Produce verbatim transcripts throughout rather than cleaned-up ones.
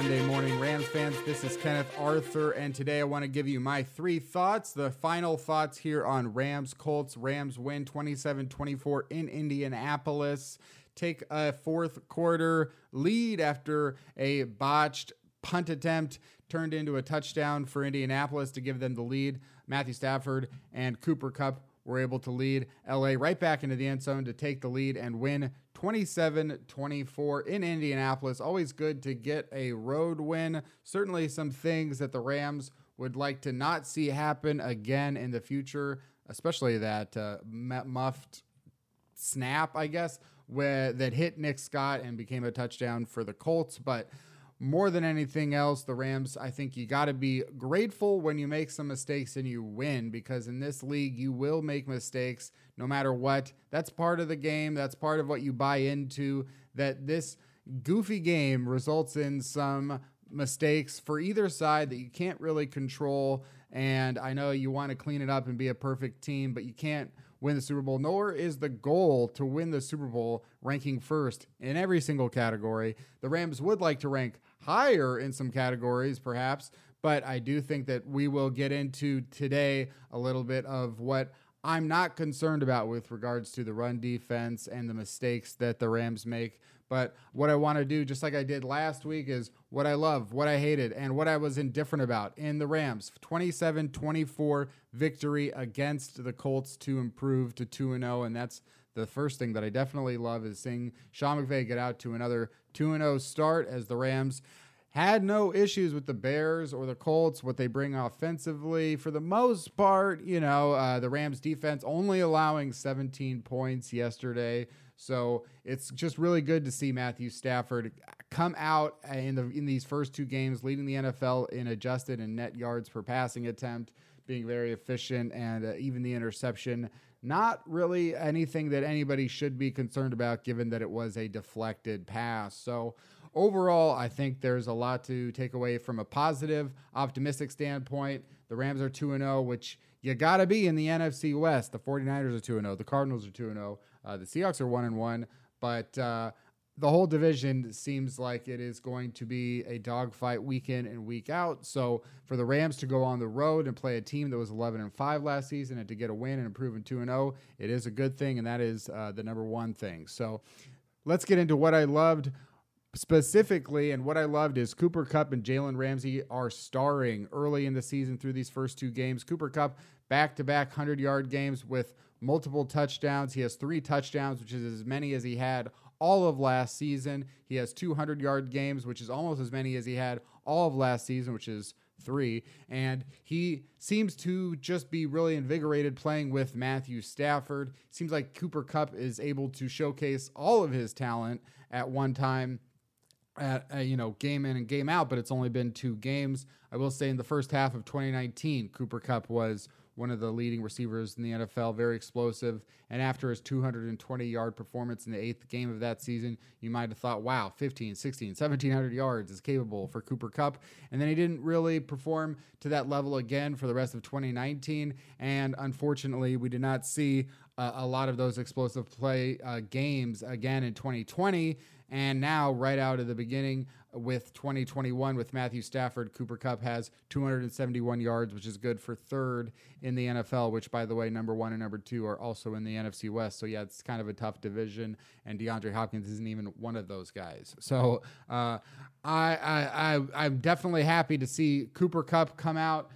Monday morning, Rams fans. This is Kenneth Arthur, and today I want to give you my three thoughts, the final thoughts here on Rams Colts. Rams win twenty-seven twenty-four in Indianapolis. Take a fourth quarter lead after a botched punt attempt turned into a touchdown for Indianapolis to give them the lead. Matthew Stafford and Cooper Kupp were able to lead L A right back into the end zone to take the lead and win twenty-seven twenty-four in Indianapolis. Always good to get a road win. Certainly some things that the Rams would like to not see happen again in the future, especially that uh, muffed snap, I guess, where, that hit Nick Scott and became a touchdown for the Colts. But more than anything else, the Rams, I think you got to be grateful when you make some mistakes and you win, because in this league, you will make mistakes no matter what. That's part of the game. That's part of what you buy into, that this goofy game results in some mistakes for either side that you can't really control. And I know you want to clean it up and be a perfect team, but you can't win the Super Bowl, nor is the goal to win the Super Bowl ranking first in every single category. The Rams would like to rank higher in some categories, perhaps, but I do think that we will get into today a little bit of what I'm not concerned about with regards to the run defense and the mistakes that the Rams make. But what I want to do, just like I did last week, is what I love, what I hated, and what I was indifferent about in the Rams. twenty-seven twenty-four victory against the Colts to improve to two and oh, and that's the first thing that I definitely love, is seeing Sean McVay get out to another two and oh start, as the Rams had no issues with the Bears or the Colts, what they bring offensively. For the most part, you know, uh, the Rams defense only allowing seventeen points yesterday. So it's just really good to see Matthew Stafford come out in the in these first two games, leading the N F L in adjusted and net yards per passing attempt, being very efficient, and uh, even the interception, not really anything that anybody should be concerned about, given that it was a deflected pass. So overall, I think there's a lot to take away from a positive, optimistic standpoint. The Rams are two and oh, which you got to be in the N F C West. The 49ers are two and oh. The Cardinals are two and oh. Uh, the Seahawks are one and one. But uh, the whole division seems like it is going to be a dogfight week in and week out. So for the Rams to go on the road and play a team that was eleven and five last season and to get a win and improve in two and oh, it is a good thing, and that is uh, the number one thing. So let's get into what I loved specifically, and what I loved is Cooper Kupp and Jalen Ramsey are starring early in the season through these first two games. Cooper Kupp, back-to-back hundred-yard games with multiple touchdowns. He has three touchdowns, which is as many as he had all of last season. He has two hundred-yard games, which is almost as many as he had all of last season, which is three. And he seems to just be really invigorated playing with Matthew Stafford. Seems like Cooper Kupp is able to showcase all of his talent at one time, at uh, you know, game in and game out, but it's only been two games. I will say in the first half of twenty nineteen, Cooper Kupp was one of the leading receivers in the N F L, very explosive. And after his two hundred twenty-yard performance in the eighth game of that season, you might have thought, wow, fifteen, sixteen, seventeen hundred yards is capable for Cooper Kupp. And then he didn't really perform to that level again for the rest of twenty nineteen. And unfortunately, we did not see uh, a lot of those explosive play uh, games again in twenty twenty. And now, right out of the beginning with twenty twenty-one with Matthew Stafford, Cooper Kupp has two hundred seventy-one yards, which is good for third in the N F L, which, by the way, number one and number two are also in the N F C West. So, yeah, it's kind of a tough division, and DeAndre Hopkins isn't even one of those guys. So, uh, I, I, I, I'm definitely happy to see Cooper Kupp come out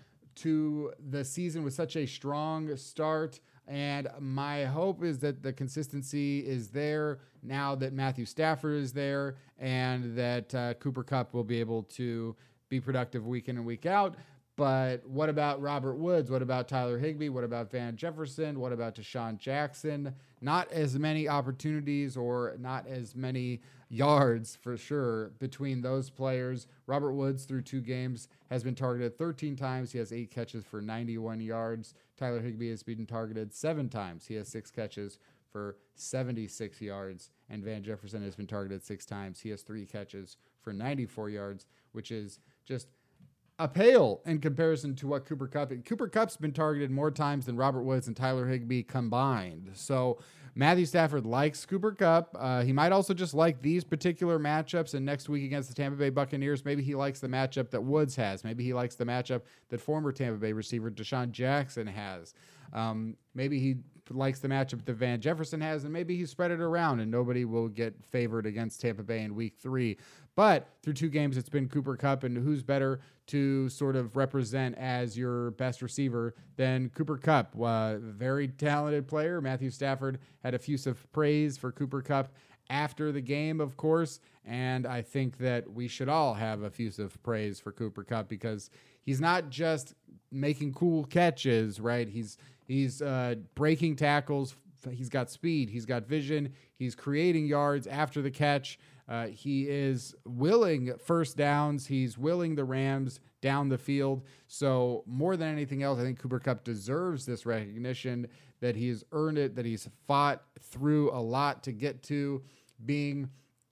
to the season with such a strong start. And my hope is that the consistency is there now that Matthew Stafford is there, and that uh, Cooper Kupp will be able to be productive week in and week out. But what about Robert Woods? What about Tyler Higbee? What about Van Jefferson? What about Deshaun Jackson? Not as many opportunities, or not as many yards for sure between those players. Robert Woods, through two games, has been targeted thirteen times. He has eight catches for ninety-one yards. Tyler Higbee has been targeted seven times. He has six catches for seventy-six yards. And Van Jefferson has been targeted six times. He has three catches for ninety-four yards, which is just a pale in comparison to what Cooper Kupp. Cooper Kupp's been targeted more times than Robert Woods and Tyler Higbee combined. So Matthew Stafford likes Cooper Kupp. Uh, he might also just like these particular matchups, and next week against the Tampa Bay Buccaneers, maybe he likes the matchup that Woods has. Maybe he likes the matchup that former Tampa Bay receiver Deshaun Jackson has. Um, maybe he likes the matchup that Van Jefferson has, and maybe he spread it around and nobody will get favored against Tampa Bay in week three. But through two games, it's been Cooper Kupp, and who's better to sort of represent as your best receiver than Cooper Kupp? Uh, very talented player. Matthew Stafford had effusive praise for Cooper Kupp after the game, of course, and I think that we should all have effusive praise for Cooper Kupp because he's not just making cool catches, right? He's he's uh, breaking tackles. He's got speed. He's got vision. He's creating yards after the catch. Uh, he is willing first downs. He's willing the Rams down the field. So more than anything else, I think Cooper Kupp deserves this recognition that he's earned it, that he's fought through a lot to get to being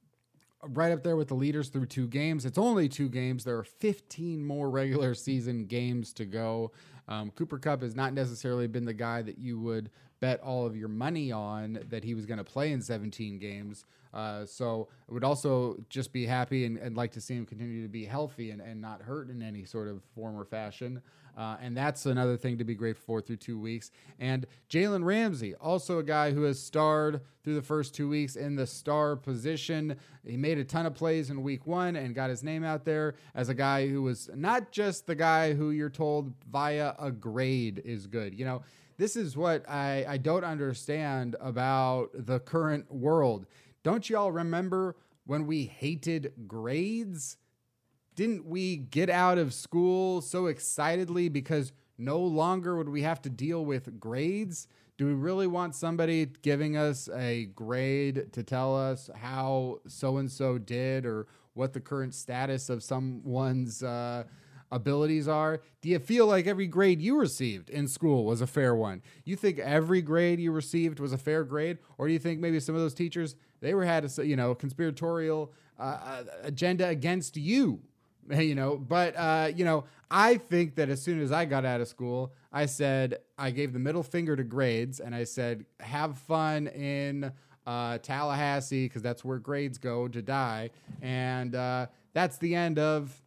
right up there with the leaders through two games. It's only two games. There are fifteen more regular season games to go. Um, Cooper Kupp has not necessarily been the guy that you would bet all of your money on that he was going to play in seventeen games. Uh, so I would also just be happy and, and like to see him continue to be healthy and, and not hurt in any sort of form or fashion. Uh, and that's another thing to be grateful for through two weeks. And Jalen Ramsey, also a guy who has starred through the first two weeks in the star position. He made a ton of plays in week one and got his name out there as a guy who was not just the guy who you're told via a grade is good. You know, this is what I, I don't understand about the current world. Don't y'all remember when we hated grades? Didn't we get out of school so excitedly because no longer would we have to deal with grades? Do we really want somebody giving us a grade to tell us how so-and-so did or what the current status of someone's uh, abilities are? Do you feel like every grade you received in school was a fair one? You think every grade you received was a fair grade? Or do you think maybe some of those teachers, they were had a, you know, conspiratorial uh, agenda against you? You know, but, uh, you know, I think that as soon as I got out of school, I said, I gave the middle finger to grades and I said, have fun in uh, Tallahassee because that's where grades go to die. And uh, that's the end of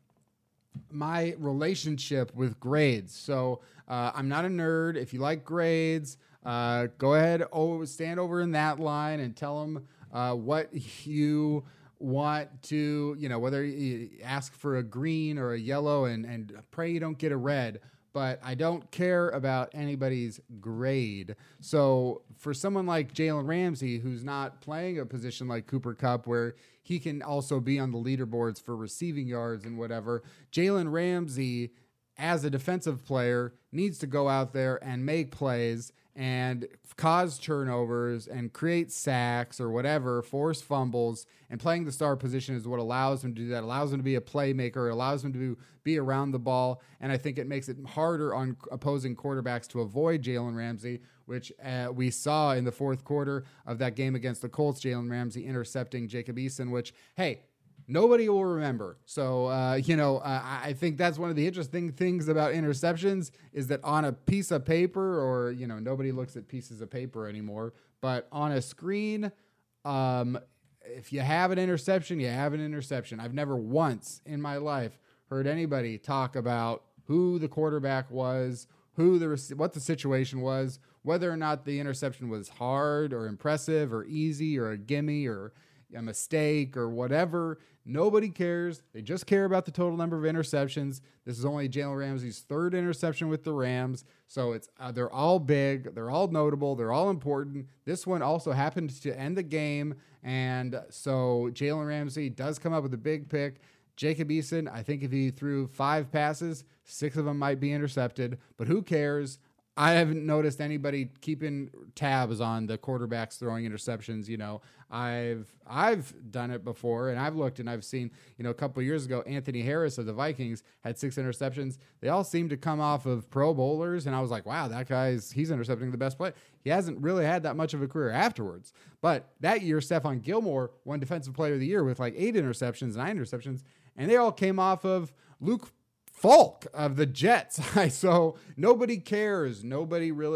my relationship with grades. So uh, I'm not a nerd. If you like grades, uh, go ahead, oh, stand over in that line and tell them uh, what you want to, you know, whether you ask for a green or a yellow and, and pray you don't get a red, but I don't care about anybody's grade. So for someone like Jalen Ramsey, who's not playing a position like Cooper Kupp, where he can also be on the leaderboards for receiving yards and whatever, Jalen Ramsey, as a defensive player, needs to go out there and make plays and cause turnovers and create sacks or whatever, force fumbles, and playing the star position is what allows him to do that, allows him to be a playmaker, allows him to be around the ball, and I think it makes it harder on opposing quarterbacks to avoid Jalen Ramsey, which uh, we saw in the fourth quarter of that game against the Colts, Jalen Ramsey intercepting Jacob Eason, which, hey, nobody will remember. So, uh, you know, uh, I think that's one of the interesting things about interceptions is that on a piece of paper, or, you know, nobody looks at pieces of paper anymore, but on a screen, um, if you have an interception, you have an interception. I've never once in my life heard anybody talk about who the quarterback was, who the what the situation was, whether or not the interception was hard or impressive or easy or a gimme or a mistake or whatever. Nobody cares. They just care about the total number of interceptions. This is only Jalen Ramsey's third interception with the Rams. So it's uh, they're all big. They're all notable. They're all important. This one also happened to end the game. And so Jalen Ramsey does come up with a big pick. Jacob Eason, I think if he threw five passes, six of them might be intercepted, but who cares? I haven't noticed anybody keeping tabs on the quarterbacks throwing interceptions. You know, I've I've done it before, and I've looked and I've seen, you know, a couple of years ago, Anthony Harris of the Vikings had six interceptions. They all seemed to come off of Pro Bowlers, and I was like, wow, that guy's he's intercepting the best play. He hasn't really had that much of a career afterwards. But that year, Stephon Gilmore won Defensive Player of the Year with like eight interceptions, nine interceptions, and they all came off of Luke Falk of the Jets. So nobody cares. Nobody really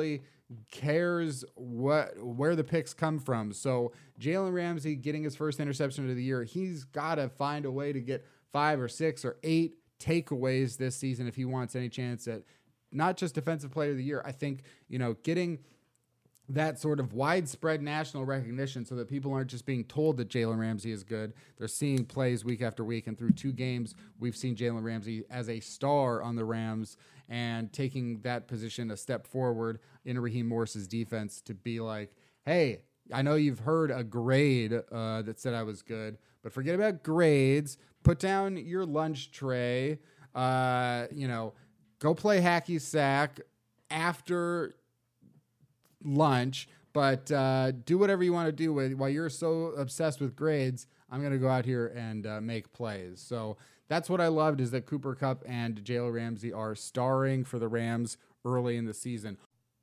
cares what where the picks come from. So Jalen Ramsey getting his first interception of the year, he's got to find a way to get five or six or eight takeaways this season if he wants any chance at not just defensive player of the year. I think, you know, getting that sort of widespread national recognition so that people aren't just being told that Jalen Ramsey is good. They're seeing plays week after week, and through two games, we've seen Jalen Ramsey as a star on the Rams and taking that position a step forward in Raheem Morris's defense to be like, hey, I know you've heard a grade uh, that said I was good, but forget about grades. Put down your lunch tray. Uh, you know, go play hacky sack after lunch, but uh, do whatever you want to do with while you're so obsessed with grades. I'm going to go out here and uh, make plays. So that's what I loved, is that Cooper Kupp and Jalen Ramsey are starring for the Rams early in the season.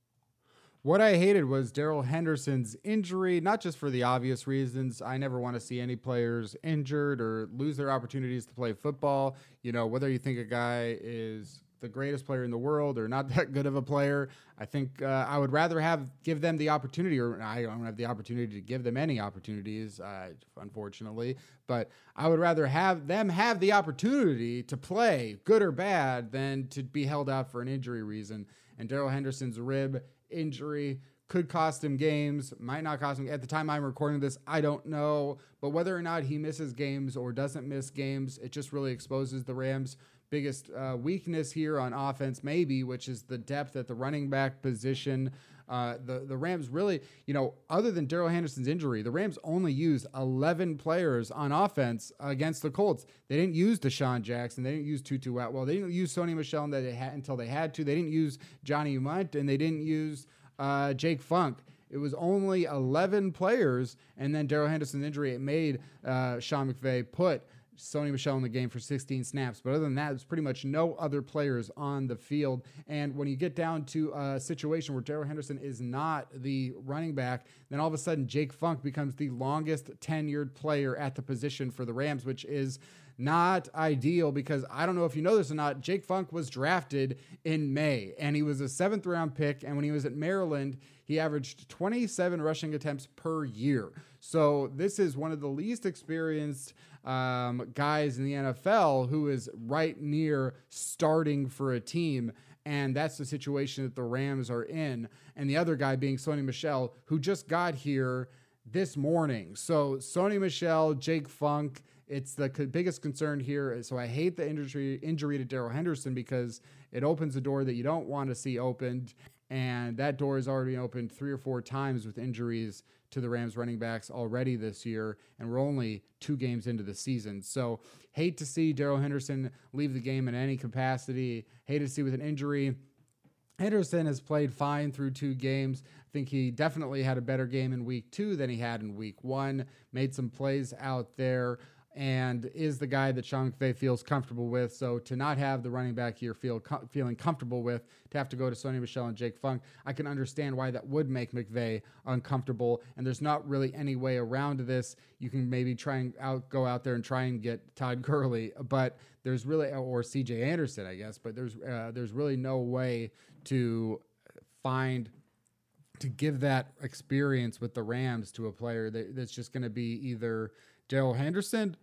What I hated was Darrell Henderson's injury, not just for the obvious reasons. I never want to see any players injured or lose their opportunities to play football. You know, whether you think a guy is the greatest player in the world or not that good of a player, I think uh, I would rather have give them the opportunity, or I don't have the opportunity to give them any opportunities, uh, unfortunately, but I would rather have them have the opportunity to play, good or bad, than to be held out for an injury reason. And Darrell Henderson's rib injury could cost him games, might not cost him. At the time I'm recording this, I don't know, but whether or not he misses games or doesn't miss games, it just really exposes the Rams' biggest uh, weakness here on offense, maybe, which is the depth at the running back position. Uh, the, the Rams really, you know, other than Darrell Henderson's injury, the Rams only used eleven players on offense against the Colts. They didn't use Deshaun Jackson. They didn't use Tutu Atwell. They didn't use Sony Michel that they had, until they had to. They didn't use Johnny Munt, and they didn't use uh, Jake Funk. It was only eleven players, and then Darrell Henderson's injury, it made uh, Sean McVay put Sony Michel in the game for sixteen snaps. But other than that, there's pretty much no other players on the field. And when you get down to a situation where Darrell Henderson is not the running back, then all of a sudden Jake Funk becomes the longest tenured player at the position for the Rams, which is not ideal, because I don't know if you know this or not, Jake Funk was drafted in May, and he was a seventh round pick. And when he was at Maryland, he averaged twenty-seven rushing attempts per year. So this is one of the least experienced um, guys in the N F L who is right near starting for a team. And that's the situation that the Rams are in. And the other guy being Sony Michel, who just got here this morning. So Sony Michel, Jake Funk, it's the biggest concern here. So I hate the injury injury to Darrell Henderson, because it opens a door that you don't want to see opened. And that door has already opened three or four times with injuries to the Rams running backs already this year. And we're only two games into the season. So hate to see Darrell Henderson leave the game in any capacity. Hate to see with an injury. Henderson has played fine through two games. I think he definitely had a better game in week two than he had in week one. Made some plays out there, and is the guy that Sean McVay feels comfortable with. So to not have the running back here feel com- feeling comfortable with, to have to go to Sony Michel and Jake Funk, I can understand why that would make McVay uncomfortable. And there's not really any way around this. You can maybe try and out, go out there and try and get Todd Gurley, but there's really, or C J Anderson, I guess, but there's uh, there's really no way to find, to give that experience with the Rams to a player that, that's just going to be either Darrell Henderson,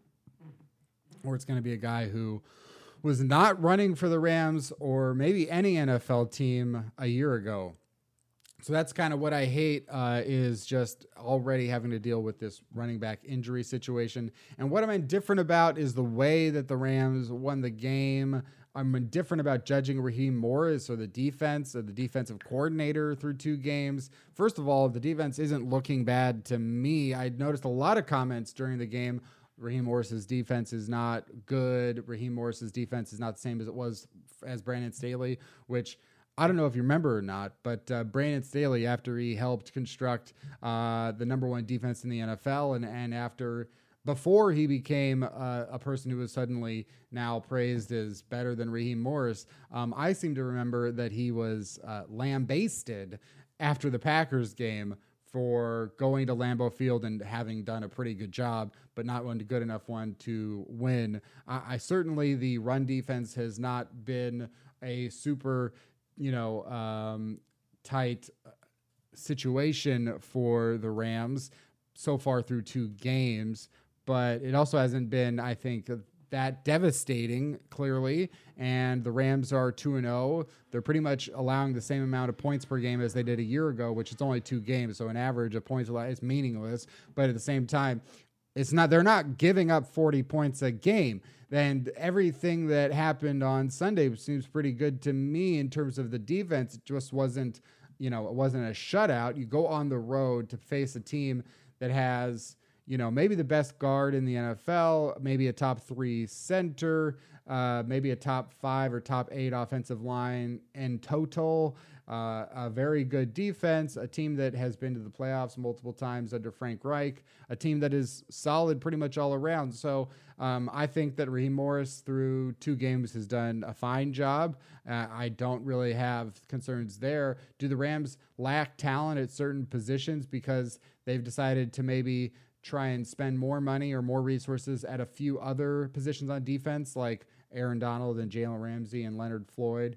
or it's going to be a guy who was not running for the Rams or maybe any N F L team a year ago. So that's kind of what I hate, uh, is just already having to deal with this running back injury situation. And what I'm indifferent about is the way that the Rams won the game. I'm indifferent about judging Raheem Morris or the defense or the defensive coordinator through two games. First of all, the defense isn't looking bad to me. I noticed a lot of comments during the game. Raheem Morris's defense is not good. Raheem Morris's defense is not the same as it was as Brandon Staley, which I don't know if you remember or not, but uh, Brandon Staley, after he helped construct uh, the number one defense in the N F L, and, and after before he became uh, a person who was suddenly now praised as better than Raheem Morris, um, I seem to remember that he was uh, lambasted after the Packers game for going to Lambeau Field and having done a pretty good job, but not one good enough one to win. I, I certainly, the run defense has not been a super, you know, um, tight situation for the Rams so far through two games, but it also hasn't been, I think, that devastating, clearly. And the Rams are two and oh. They're pretty much allowing the same amount of points per game as they did a year ago, which is only two games. So an average of points allowed is meaningless. But at the same time, it's not, they're not giving up forty points a game. And everything that happened on Sunday seems pretty good to me in terms of the defense. It just wasn't, you know, it wasn't a shutout. You go on the road to face a team that has, you know, maybe the best guard in the N F L, maybe a top three center, uh, maybe a top five or top eight offensive line in total, uh, a very good defense, a team that has been to the playoffs multiple times under Frank Reich, a team that is solid pretty much all around. So um, I think that Raheem Morris through two games has done a fine job. Uh, I don't really have concerns there. Do the Rams lack talent at certain positions because they've decided to maybe try and spend more money or more resources at a few other positions on defense, like Aaron Donald and Jalen Ramsey and Leonard Floyd?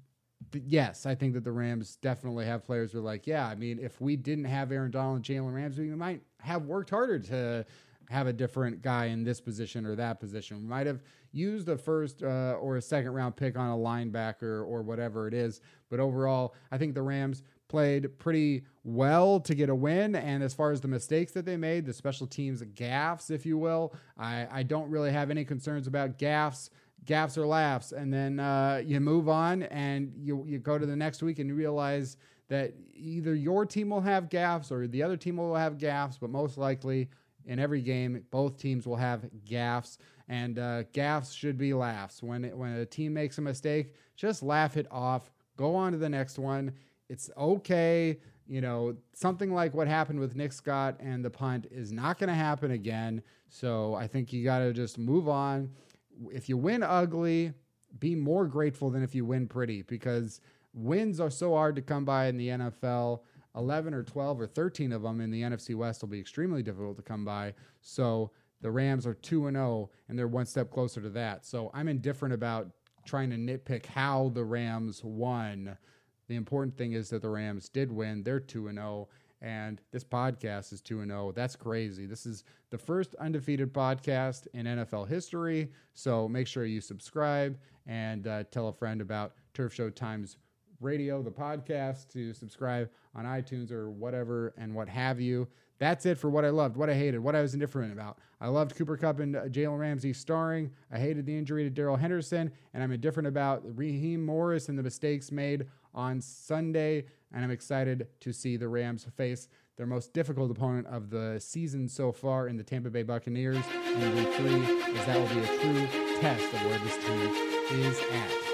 But yes, I think that the Rams definitely have players who are like, yeah, I mean, if we didn't have Aaron Donald and Jalen Ramsey, we might have worked harder to have a different guy in this position or that position. We might have used a first uh, or a second round pick on a linebacker or whatever it is. But overall, I think the Rams played pretty well to get a win. And as far as the mistakes that they made, the special teams gaffes, if you will, I, I don't really have any concerns about gaffes. Gaffes or laughs. And then uh, you move on and you, you go to the next week and you realize that either your team will have gaffes or the other team will have gaffes, but most likely in every game, both teams will have gaffes, and uh, gaffes should be laughs. When it, when a team makes a mistake, just laugh it off. Go on to the next one. It's okay. You know, something like what happened with Nick Scott and the punt is not going to happen again. So I think you got to just move on. If you win ugly, be more grateful than if you win pretty, because wins are so hard to come by in the N F L. eleven or twelve or thirteen of them in the N F C West will be extremely difficult to come by. So the Rams are two and oh, and they're one step closer to that. So I'm indifferent about trying to nitpick how the Rams won. The important thing is that the Rams did win. They're two and oh, and this podcast is two and oh. That's crazy. This is the first undefeated podcast in N F L history. So make sure you subscribe and uh, tell a friend about Turf Show Times Radio, the podcast, to subscribe on iTunes or whatever and what have you. That's it for what I loved, what I hated, what I was indifferent about. I loved Cooper Kupp and uh, Jalen Ramsey starring. I hated the injury to Darrell Henderson, and I'm indifferent about Raheem Morris and the mistakes made on Sunday. And I'm excited to see the Rams face their most difficult opponent of the season so far in the Tampa Bay Buccaneers in week three, as that will be a true test of where this team is at.